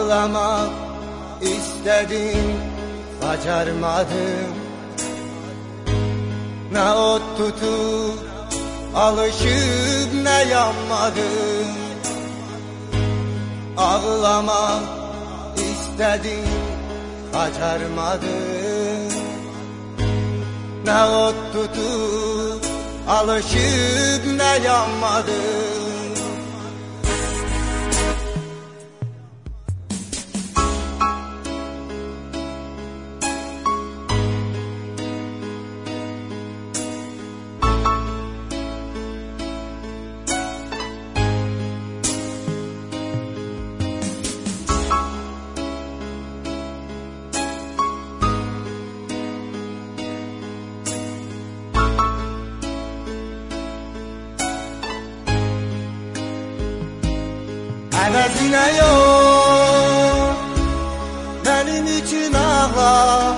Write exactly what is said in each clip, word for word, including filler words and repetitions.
Ağlamak istedim, bacarmadım. Ne ot tutup alışıp ne yanmadım. Ağlamak istedim, bacarmadım. Ne ot tutup alışıp ne yanmadım. Əvəzinə yox, mənim üçün ağla.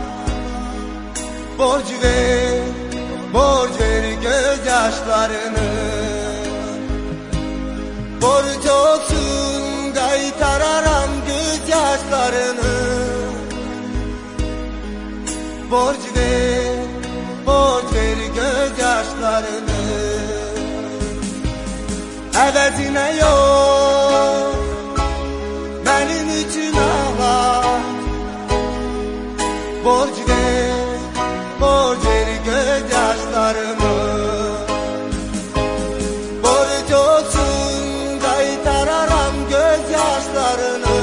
Borc ver, borc ver göz yaşlarını. Borc olsun qaytararam göz yaşlarını. Borc ver, borc ver göz yaşlarını. Əvəzinə yox, mənim üçün ağla. Borc ver, borc ver göz yaşlarımı. Borc olsun qaytararam göz yaşlarını.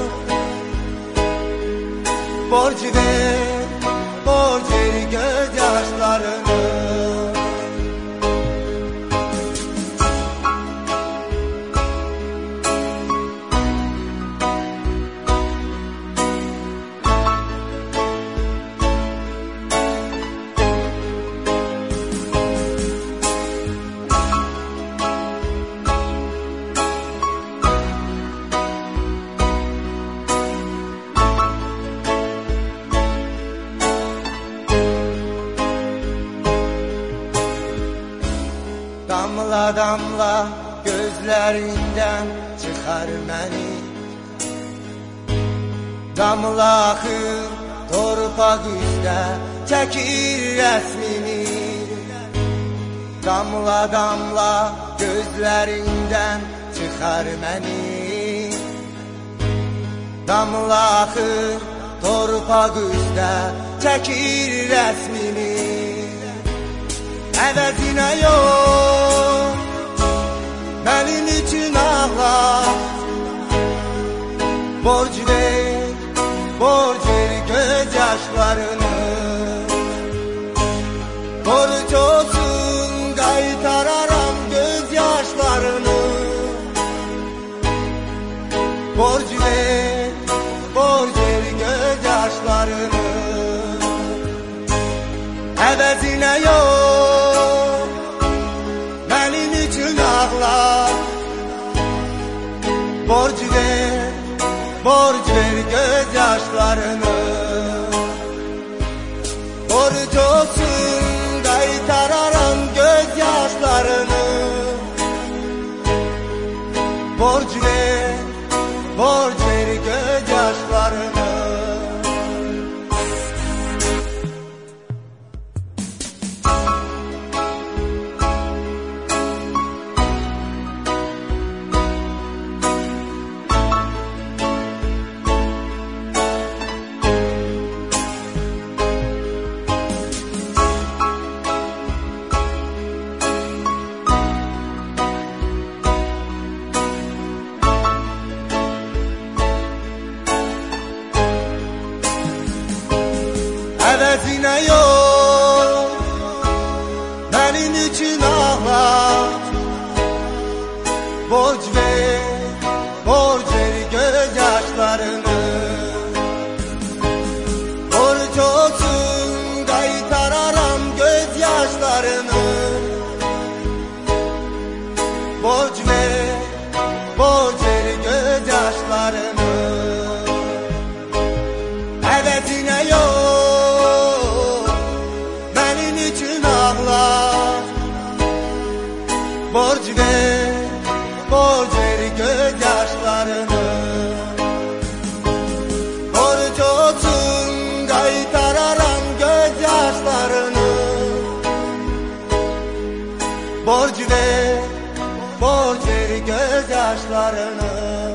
Borc ver, borc ver göz yaşlarını. Damla damla gözlerinden çıkar beni. Damla akır torpaq üstə çəkir rəsmini. Damla damla gözlerinden çıkar beni. Damla akır torpaq üstə çəkir rəsmini. Əvəzinə yox, mənim üçün ağla. Borc ver, borc ver göz yaşlarını. Borc olsun qaytararam göz yaşlarını. Borc ver, borc ver göz yaşlarını. Əvəzinə yox, mənim üçün ağla. Borc ver, borc ver göz yaşlarını. Borc olsun qaytararam göz yaşlarını. Borc ver, borc ver göz yaşlarını. Əvəzinə yox, mənim üçün ağla. Borc ver, borc ver göz yaşlarını. Borc olsun qaytararam göz yaşlarını. Borc ver, borc ver göz yaşlarını. Əvəzinə yox, mənim üçün ağla. Borc ver, borc ver göz yaşlarını. yaşlarını